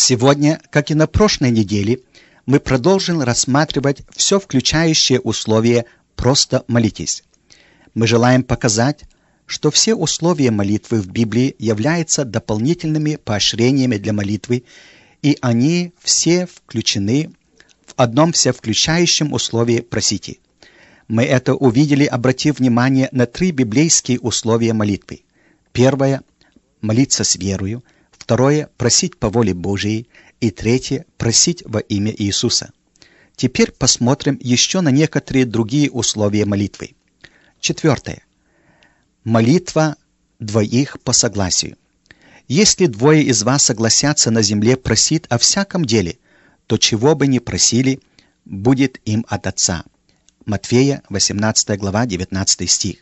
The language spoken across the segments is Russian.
Сегодня, как и на прошлой неделе, мы продолжим рассматривать все включающее условие «просто молитесь». Мы желаем показать, что все условия молитвы в Библии являются дополнительными поощрениями для молитвы, и они все включены в одном всевключающем условии «просите». Мы это увидели, обратив внимание на 3 библейские условия молитвы. Первое – молиться с верою. Второе – просить по воле Божией. И третье – просить во имя Иисуса. Теперь посмотрим еще на некоторые другие условия молитвы. Четвертое. Молитва двоих по согласию. Если двое из вас согласятся на земле просить о всяком деле, то чего бы ни просили, будет им от Отца. Матфея, 18 глава, 19 стих.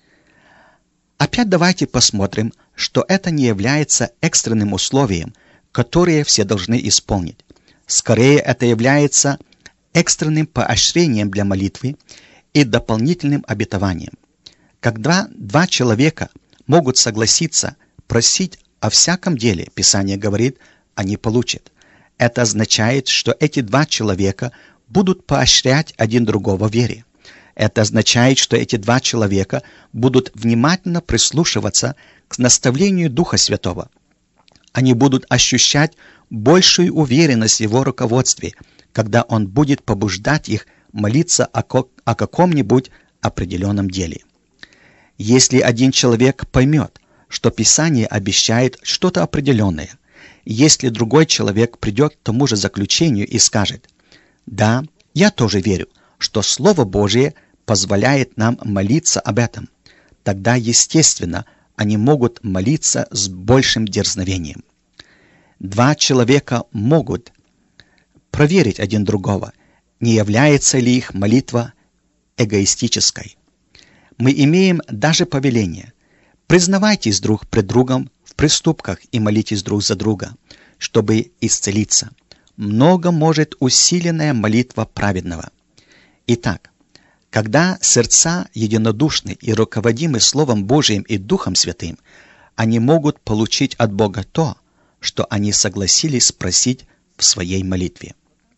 Опять давайте посмотрим, что это не является экстренным условием, которое все должны исполнить. Скорее, это является экстренным поощрением для молитвы и дополнительным обетованием. Когда два человека могут согласиться просить о всяком деле, Писание говорит, они получат. Это означает, что эти два человека будут поощрять один другого в вере. Это означает, что эти два человека будут внимательно прислушиваться к наставлению Духа Святого. Они будут ощущать большую уверенность в Его руководстве, когда Он будет побуждать их молиться о каком-нибудь определенном деле. Если один человек поймет, что Писание обещает что-то определенное, если другой человек придет к тому же заключению и скажет: «Да, я тоже верю, что Слово Божие позволяет нам молиться об этом», тогда, естественно, они могут молиться с большим дерзновением. Два человека могут проверить один другого, не является ли их молитва эгоистической. Мы имеем даже повеление: признавайтесь друг пред другом в преступках и молитесь друг за друга, чтобы исцелиться. Много может усиленная молитва праведного. Итак, когда сердца единодушны и руководимы Словом Божиим и Духом Святым, они могут получить от Бога то, что они согласились спросить в своей молитве.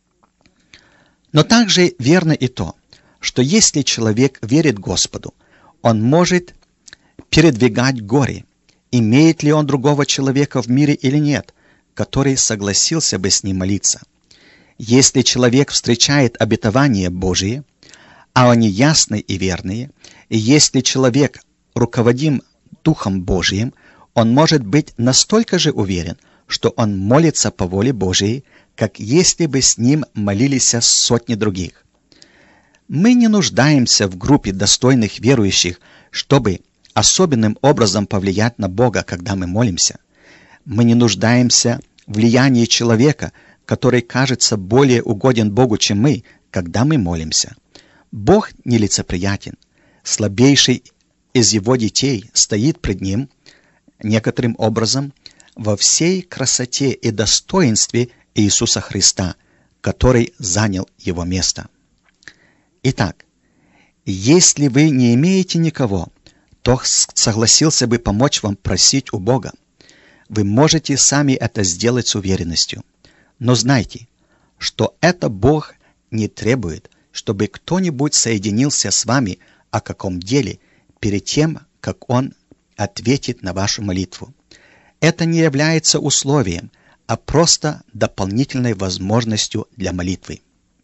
Но также верно и то, что если человек верит Господу, он может передвигать горе, имеет ли он другого человека в мире или нет, который согласился бы с ним молиться. Если человек встречает обетование Божие, а они ясны и верные, и если человек руководим Духом Божиим, он может быть настолько же уверен, что он молится по воле Божией, как если бы с ним молились сотни других. Мы не нуждаемся в группе достойных верующих, чтобы особенным образом повлиять на Бога, когда мы молимся. Мы не нуждаемся в влиянии человека, который кажется более угоден Богу, чем мы, когда мы молимся. Бог нелицеприятен. Слабейший из Его детей стоит пред Ним некоторым образом во всей красоте и достоинстве Иисуса Христа, который занял Его место. Итак, если вы не имеете никого, кто согласился бы помочь вам просить у Бога, вы можете сами это сделать с уверенностью. Но знайте, что это Бог не требует, чтобы кто-нибудь соединился с вами о каком деле перед тем, как Он ответит на вашу молитву. Это не является условием, а просто дополнительной возможностью для молитвы.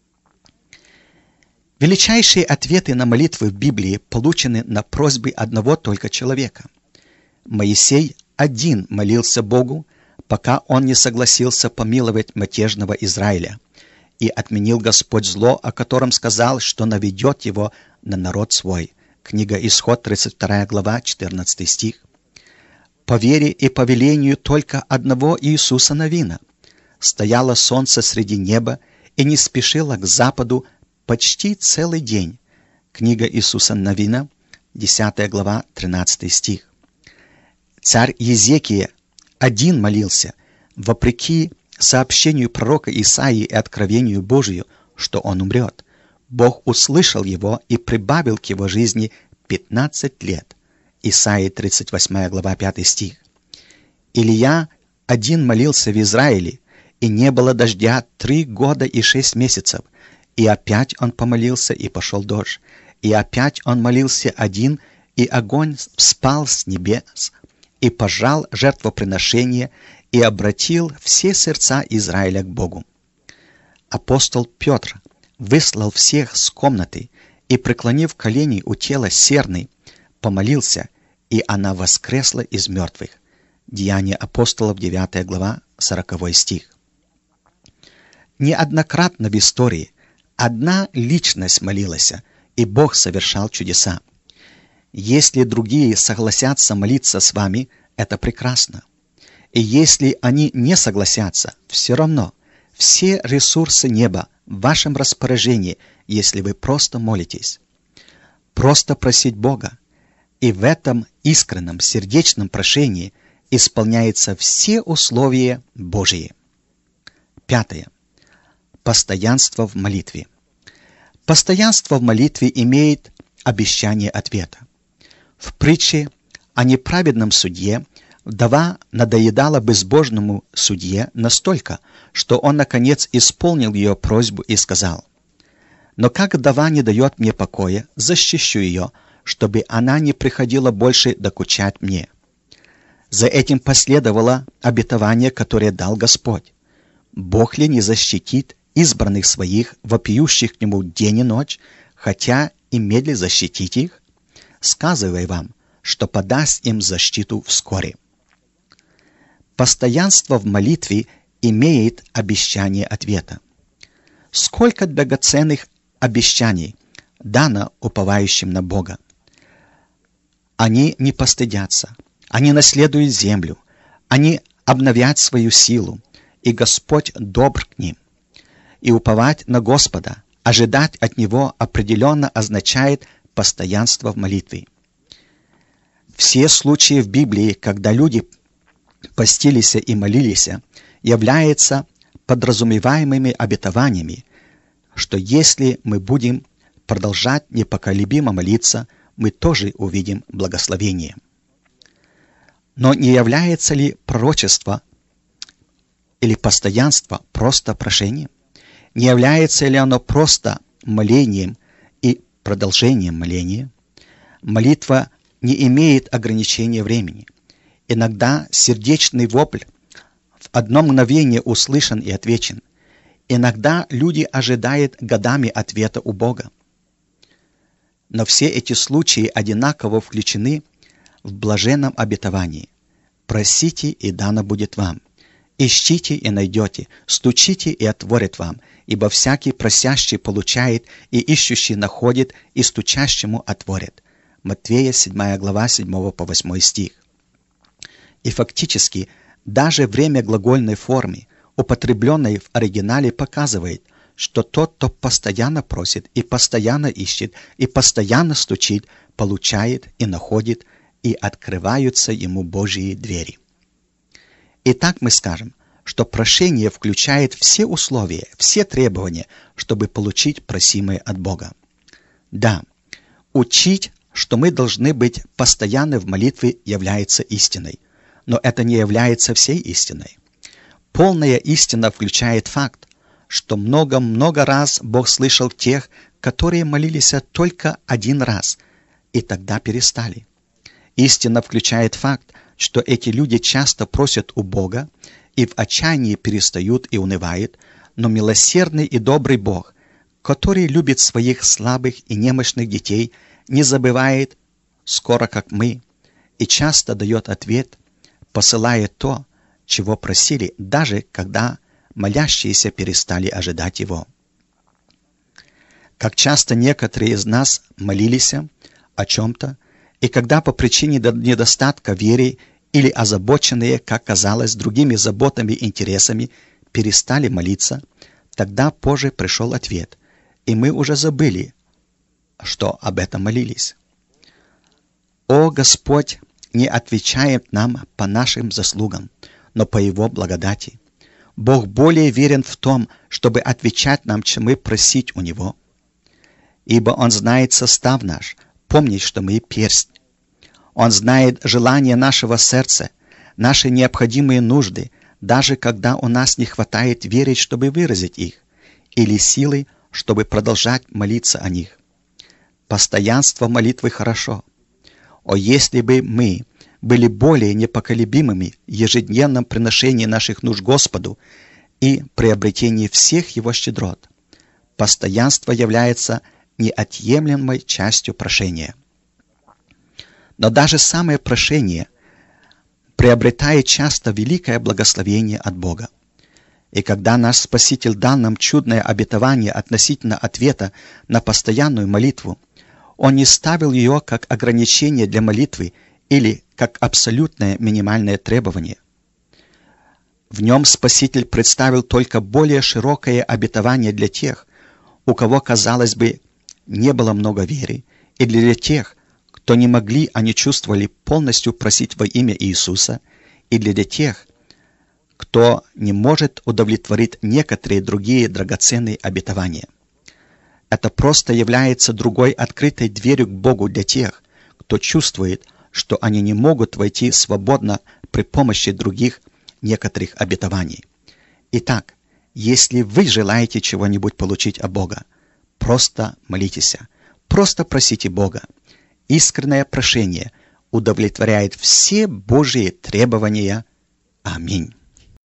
Величайшие ответы на молитвы в Библии получены на просьбы одного только человека. Моисей один молился Богу, пока он не согласился помиловать мятежного Израиля, и отменил Господь зло, о котором сказал, что наведет его на народ свой. Книга Исход, 32 глава, 14 стих. По вере и по велению только одного Иисуса Навина стояло солнце среди неба и не спешило к западу почти целый день. Книга Иисуса Навина, 10 глава, 13 стих. Царь Езекия один молился, вопреки сообщению пророка Исаии и откровению Божию, что он умрет. Бог услышал его и прибавил к его жизни 15 лет. Исаии 38 глава 5 стих. Илия один молился в Израиле, и не было дождя 3 года и 6 месяцев. И опять он помолился, и пошел дождь. И опять он молился один, и огонь спал с небес, и пожал жертвоприношение, и обратил все сердца Израиля к Богу. Апостол Петр выслал всех с комнаты, и, преклонив колени у тела Серны, помолился, и она воскресла из мертвых. Деяния апостолов, 9 глава, 40 стих. Неоднократно в истории одна личность молилась, и Бог совершал чудеса. Если другие согласятся молиться с вами, это прекрасно. И если они не согласятся, все равно все ресурсы неба в вашем распоряжении, если вы просто молитесь. Просто просить Бога. И в этом искреннем сердечном прошении исполняются все условия Божьи. 5. Постоянство в молитве. Постоянство в молитве имеет обещание ответа. В притче о неправедном судье вдова надоедала безбожному судье настолько, что он, наконец, исполнил ее просьбу и сказал: «Но как вдова не дает мне покоя, защищу ее, чтобы она не приходила больше докучать мне». За этим последовало обетование, которое дал Господь. Бог ли не защитит избранных своих, вопиющих к Нему день и ночь, хотя и медли защитить их? Сказывай вам, что подаст им защиту вскоре. Постоянство в молитве имеет обещание ответа. Сколько драгоценных обещаний дано уповающим на Бога. Они не постыдятся, они наследуют землю, они обновят свою силу, и Господь добр к ним. И уповать на Господа, ожидать от Него определенно означает постоянство в молитве. Все случаи в Библии, когда люди постились и молились, являются подразумеваемыми обетованиями, что если мы будем продолжать непоколебимо молиться, мы тоже увидим благословение. Но не является ли пророчество или постоянство просто прошением? Не является ли оно просто молением и продолжением моления? Молитва не имеет ограничения времени. Иногда сердечный вопль в одно мгновение услышан и отвечен. Иногда люди ожидают годами ответа у Бога. Но все эти случаи одинаково включены в блаженном обетовании. «Просите, и дано будет вам. Ищите, и найдете. Стучите, и отворят вам. Ибо всякий просящий получает, и ищущий находит, и стучащему отворят». Матфея, 7 глава, 7 по 8 стих. И фактически, даже время глагольной формы, употребленной в оригинале, показывает, что тот, кто постоянно просит, и постоянно ищет, и постоянно стучит, получает и находит, и открываются ему Божьи двери. Итак, мы скажем, что прошение включает все условия, все требования, чтобы получить просимое от Бога. Да, учить, что мы должны быть постоянны в молитве, является истиной, но это не является всей истиной. Полная истина включает факт, что много-много раз Бог слышал тех, которые молились только один раз, и тогда перестали. Истина включает факт, что эти люди часто просят у Бога и в отчаянии перестают и унывают, но милосердный и добрый Бог, который любит своих слабых и немощных детей, не забывает, скоро как мы, и часто дает ответ, посылая то, чего просили, даже когда молящиеся перестали ожидать Его. Как часто некоторые из нас молились о чем-то, и когда по причине недостатка веры или озабоченные, как казалось, другими заботами и интересами, перестали молиться, тогда позже пришел ответ, и мы уже забыли, что об этом молились. О, Господь не отвечает нам по нашим заслугам, но по Его благодати. Бог более верен в том, чтобы отвечать нам, чем мы просить у Него. Ибо Он знает состав наш, помнит, что мы перстень. Он знает желания нашего сердца, наши необходимые нужды, даже когда у нас не хватает веры, чтобы выразить их, или силы, чтобы продолжать молиться о них. Постоянство молитвы хорошо. О, если бы мы были более непоколебимыми в ежедневном приношении наших нужд Господу и приобретении всех Его щедрот. Постоянство является неотъемлемой частью прошения. Но даже самое прошение приобретает часто великое благословение от Бога. И когда наш Спаситель дал нам чудное обетование относительно ответа на постоянную молитву, Он не ставил ее как ограничение для молитвы или как абсолютное минимальное требование. В нем Спаситель представил только более широкое обетование для тех, у кого, казалось бы, не было много веры, и для тех, кто не могли, а не чувствовали полностью просить во имя Иисуса, и для тех, кто не может удовлетворить некоторые другие драгоценные обетования. Это просто является другой открытой дверью к Богу для тех, кто чувствует, что они не могут войти свободно при помощи других некоторых обетований. Итак, если вы желаете чего-нибудь получить от Бога, просто молитесь, просто просите Бога. Искреннее прошение удовлетворяет все Божьи требования. Аминь.